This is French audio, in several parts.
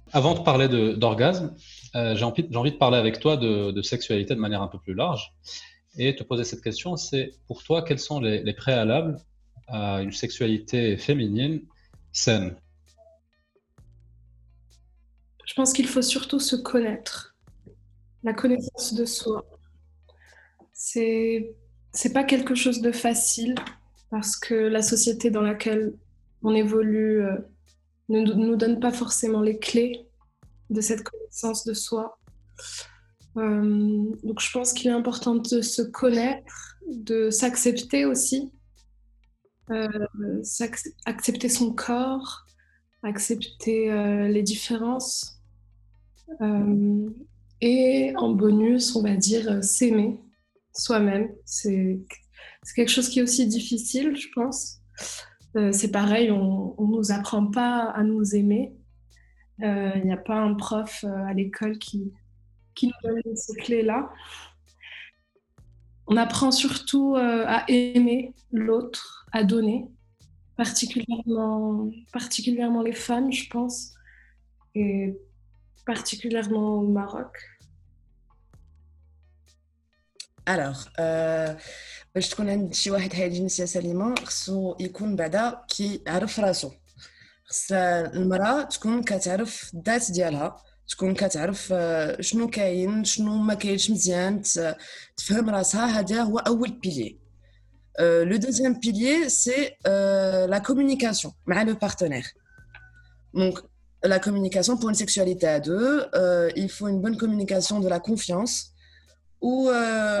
Avant de parler d'orgasme, j'ai envie de parler avec toi de sexualité de manière un peu plus large et te poser cette question, c'est pour toi, quels sont les préalables à une sexualité féminine saine? Je pense qu'il faut surtout se connaître, la connaissance de soi. C'est c'est pas quelque chose de facile parce que la société dans laquelle on évolue ne nous donne pas forcément les clés de cette connaissance de soi. Donc je pense qu'il est important de se connaître, de s'accepter aussi, euh, accepter son corps, accepter les différences. Euh, et en bonus, on va dire s'aimer soi-même. C'est quelque chose qui est aussi difficile, je pense. C'est pareil, on ne nous apprend pas à nous aimer. Il n'y a pas un prof à l'école qui nous donne ces clés-là. On apprend surtout à aimer l'autre, à donner, particulièrement les femmes, je pense, et particulièrement au Maroc. الوغ باش تكون عند شي واحد حياة جنسية سليمة خصو يكون بعدا كيعرف راسو. خص المرأة تكون كتعرف الذات ديالها، تكون كتعرف شنو كاين شنو ما كاينش مزيان، تفهم راسها. هذا هو اول بيلي. Le deuxième pilier, c'est la communication مع le partenaire. Donc, la communication pour une sexualité à deux, il faut une bonne communication de la confiance ou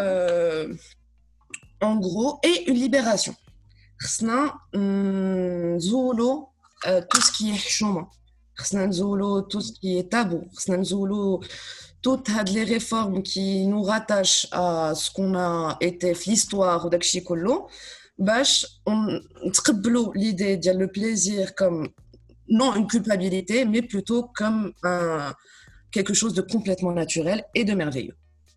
en gros, et une libération. خصنا نزولو tout ce qui est حشومة، خصنا نزولو tout ce qui est tabou، خصنا نزولو toutes les réformes qui nous rattachent à ce qu'on a été في l'histoire ou داكشي كله، باش نتقبلوا l'idée ديال le plaisir comme non une culpabilité mais plutôt comme quelque chose de complètement naturel et de merveilleux.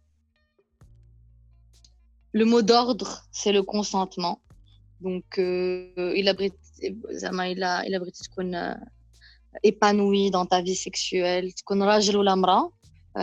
Le mot d'ordre, c'est le consentement. Donc, il a تكون épanoui dans ta vie sexuelle. تكون راجل ولا امرأة.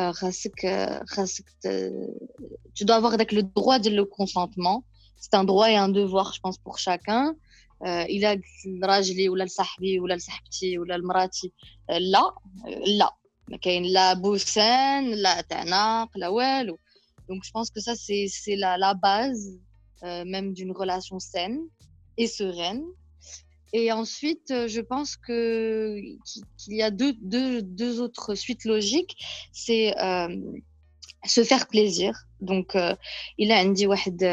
Tu dois avoir le droit de le consentement. C'est un droit et un devoir, je pense, pour chacun. Il a راجلي ولا لصاحبي ولا لصاحبتي ولا لمراتي لا ما كاين لا بوسان لا تعناق لا والو. Donc, je pense que ça, c'est la base même d'une relation saine et sereine. Et ensuite, je pense qu'il y a deux autres suites logiques. C'est se faire plaisir. Donc, il a dit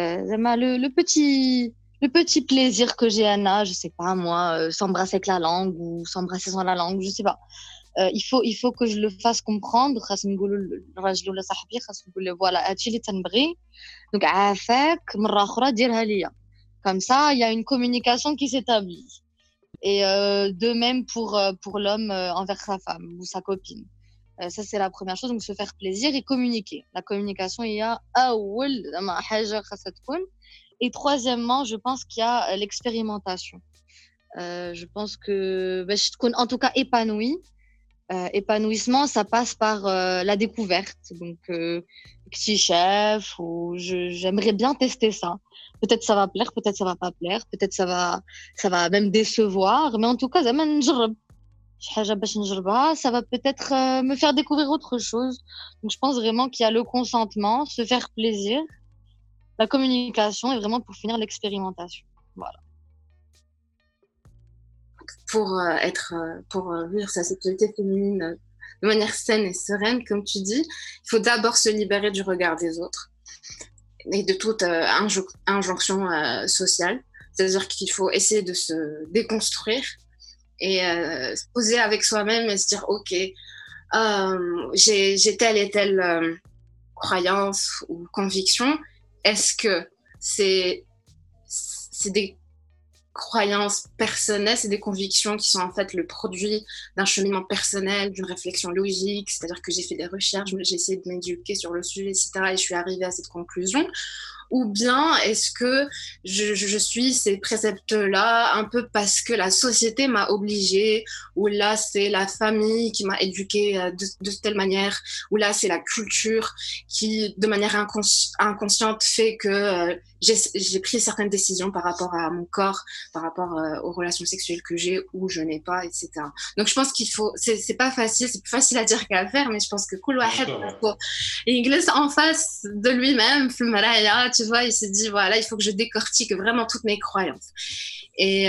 le petit plaisir que j'ai Anna, je sais pas moi, s'embrasser avec la langue ou s'embrasser sans la langue, je sais pas. Il faut que je le fasse comprendre. خاص نقولوا للراجل ولا صاحبي خاص نقول له voilà هادشي اللي تنبغي donc عافاك مرة أخرى ديرها ليا. Comme ça, il y a une communication qui s'établit. Et de même pour l'homme envers sa femme ou sa copine. Ça, c'est la première chose. Donc, se faire plaisir et communiquer. La communication, il y a أول حاجة خاصها تكون. Et troisièmement, je pense qu'il y a l'expérimentation. Je pense que باش تكون en tout cas épanouie. Épanouissement, ça passe par la découverte. Donc, petit chef, ou j'aimerais bien tester ça. Peut-être ça va plaire, peut-être ça va pas plaire, peut-être ça va même décevoir. Mais en tout cas, ça va peut-être me faire découvrir autre chose. Donc, je pense vraiment qu'il y a le consentement, se faire plaisir, la communication et vraiment pour finir l'expérimentation. Voilà. Pour vivre sa sexualité féminine de manière saine et sereine, comme tu dis, il faut d'abord se libérer du regard des autres et de toute injonction sociale. C'est-à-dire qu'il faut essayer de se déconstruire et se poser avec soi-même et se dire ok, j'ai telle et telle croyance ou conviction. Est-ce que c'est des croyances personnelles, c'est des convictions qui sont en fait le produit d'un cheminement personnel, d'une réflexion logique, c'est-à-dire que j'ai fait des recherches, j'ai essayé de m'éduquer sur le sujet, etc. et je suis arrivée à cette conclusion, ou bien est-ce que je suis ces préceptes-là un peu parce que la société m'a obligée, ou là c'est la famille qui m'a éduquée de telle manière, ou là c'est la culture qui de manière inconsciente fait que j'ai pris certaines décisions par rapport à mon corps, par rapport aux relations sexuelles que j'ai ou je n'ai pas, etc. Donc je pense qu'il faut, c'est pas facile, c'est plus facile à dire qu'à faire, mais je pense que كل واحد il glisse en face de lui-même, في المرايا, tu vois, il se dit voilà, il faut que je décortique vraiment toutes mes croyances. Et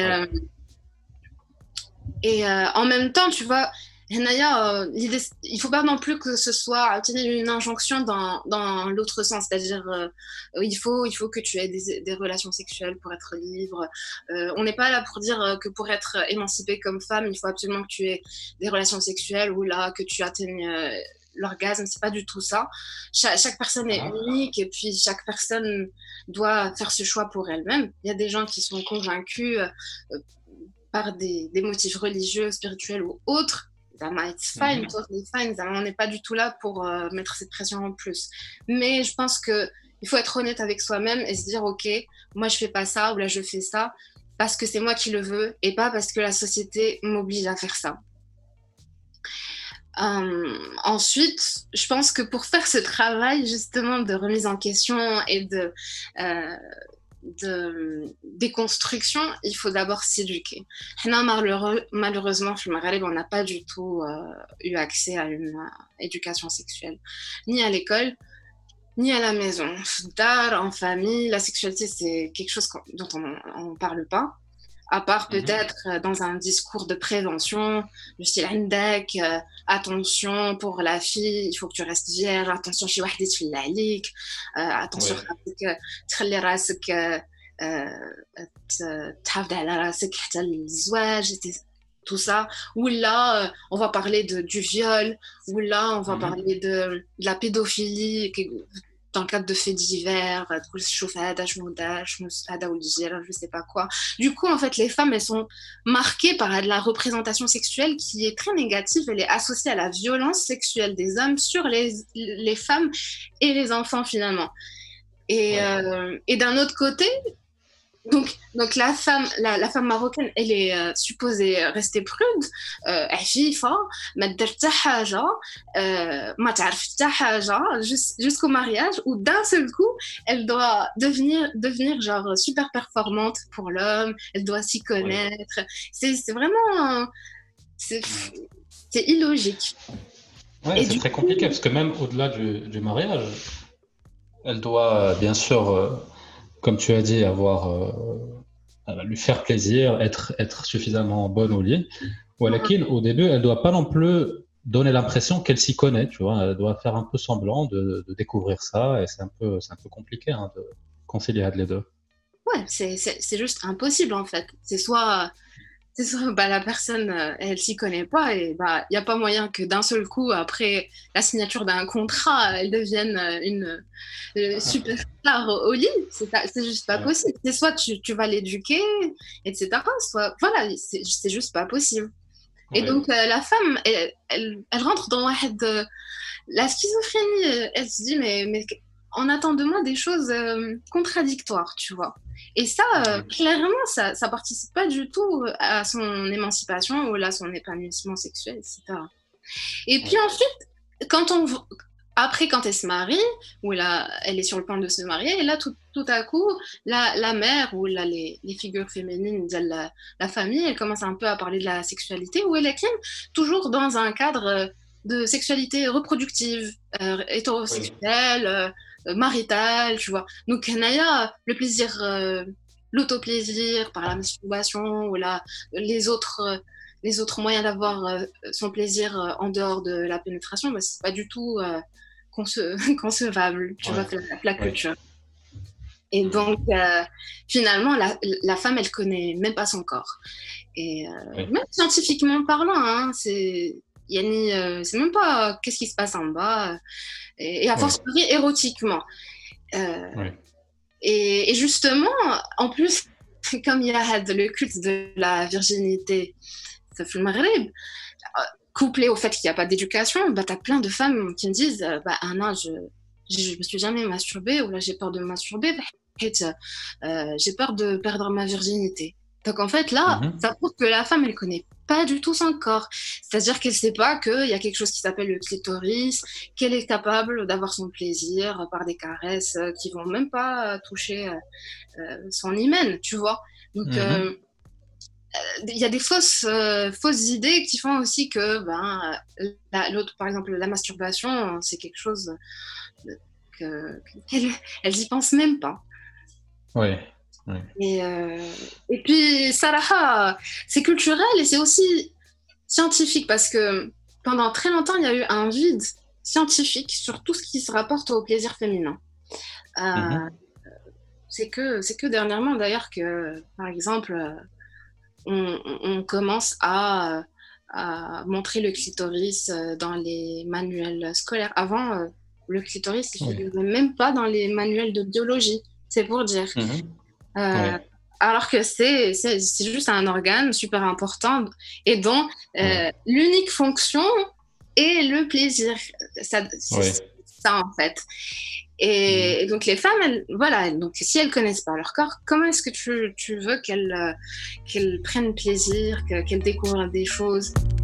en même temps, tu vois, l'idée, il faut pas non plus que ce soit une injonction dans l'autre sens, c'est-à-dire il faut que tu aies des relations sexuelles pour être libre. On n'est pas là pour dire que pour être émancipée comme femme, il faut absolument que tu aies des relations sexuelles ou là que tu atteignes l'orgasme. C'est pas du tout ça. Chaque personne est unique et puis chaque personne doit faire ce choix pour elle-même. Il y a des gens qui sont convaincus par des motifs religieux, spirituels ou autres. It's fine, totally fine. On n'est pas du tout là pour mettre cette pression en plus. Mais je pense qu'il faut être honnête avec soi-même et se dire ok, moi je fais pas ça ou là je fais ça parce que c'est moi qui le veux et pas parce que la société m'oblige à faire ça. Ensuite, je pense que pour faire ce travail justement de remise en question et de déconstruction, il faut d'abord s'éduquer. Malheureusement, au Maghreb, on n'a pas du tout eu accès à une éducation sexuelle, ni à l'école, ni à la maison. En famille, la sexualité, c'est quelque chose dont on ne parle pas, à part peut-être dans un discours de prévention, le style عندك, attention pour la fille, il faut que tu restes vierge, attention شي واحد يتفلى عليك, attention تخلي راسك تحافظ على راسك حتى للزواج, tout ça. Ou là, on va parler du viol, ou là, on va parler de la pédophilie, dans le cadre de faits divers, je sais pas quoi. Du coup, en fait, les femmes, elles sont marquées par la représentation sexuelle qui est très négative. Elle est associée à la violence sexuelle des hommes sur les femmes et les enfants, finalement. Et d'un autre côté, donc la femme marocaine, elle est supposée rester prude, عفيفة, ما دير حتى حاجة, ما تعرف حتى حاجة jusqu'au mariage, où d'un seul coup elle doit devenir genre super performante pour l'homme, elle doit s'y connaître. C'est vraiment c'est illogique. Ouais, c'est très compliqué parce que même au-delà du mariage, elle doit bien sûr comme tu as dit, lui faire plaisir, être suffisamment bonne au lit. Au début, elle ne doit pas non plus donner l'impression qu'elle s'y connaît, tu vois. Elle doit faire un peu semblant de découvrir ça, et c'est un peu compliqué de concilier les deux. Ouais, c'est juste impossible en fait. C'est soit la personne, elle s'y connaît pas et il n'y a pas moyen que d'un seul coup, après la signature d'un contrat, elle devienne une superstar au lit. C'est juste pas possible. C'est soit tu vas l'éduquer, etc. Soit, voilà, c'est juste pas possible. Et donc, la femme, elle rentre dans la schizophrénie. Elle se dit, mais on attend de moi des choses contradictoires, tu vois. Et ça, clairement, ça participe pas du tout à son émancipation ou à son épanouissement sexuel, etc. Et puis ensuite, quand elle se marie, ou là, elle est sur le point de se marier, et là, tout à coup, la mère ou là, les figures féminines de la famille, elle commence un peu à parler de la sexualité, où elle est toujours dans un cadre de sexualité reproductive, hétérosexuelle, maritale, tu vois. Donc, le plaisir, l'autoplaisir par la masturbation ou les autres moyens d'avoir son plaisir en dehors de la pénétration, c'est pas du tout concevable, tu vois, la culture. Et donc, finalement, la femme, elle connaît même pas son corps. Et même scientifiquement parlant, c'est même pas qu'est-ce qui se passe en bas, et à fortiori érotiquement. Et justement, en plus, comme il y a le culte de la virginité, في المغرب, couplé au fait qu'il n'y a pas d'éducation, t'as plein de femmes qui me disent à un âge je me suis jamais masturbée, ou là j'ai peur de me masturber, j'ai peur de perdre ma virginité. Donc en fait là, ça prouve que la femme elle connaît pas du tout son corps. C'est-à-dire qu'elle sait pas qu'il y a quelque chose qui s'appelle le clitoris, qu'elle est capable d'avoir son plaisir par des caresses qui vont même pas toucher son hymen, tu vois. Donc il y a des fausses idées qui font aussi que l'autre, par exemple la masturbation, c'est quelque chose qu'elles y pensent même pas. Oui. Et puis Sarah, c'est culturel et c'est aussi scientifique, parce que pendant très longtemps il y a eu un vide scientifique sur tout ce qui se rapporte au plaisir féminin. C'est que dernièrement d'ailleurs que, par exemple, on commence à montrer le clitoris dans les manuels scolaires. Avant, le clitoris ne figurait même pas dans les manuels de biologie, c'est pour dire. Alors que c'est juste un organe super important et dont l'unique fonction est le plaisir. C'est ça en fait. Et donc les femmes, donc si elles connaissent pas leur corps, comment est-ce que tu veux qu'elles prennent plaisir, qu'elles découvrent des choses?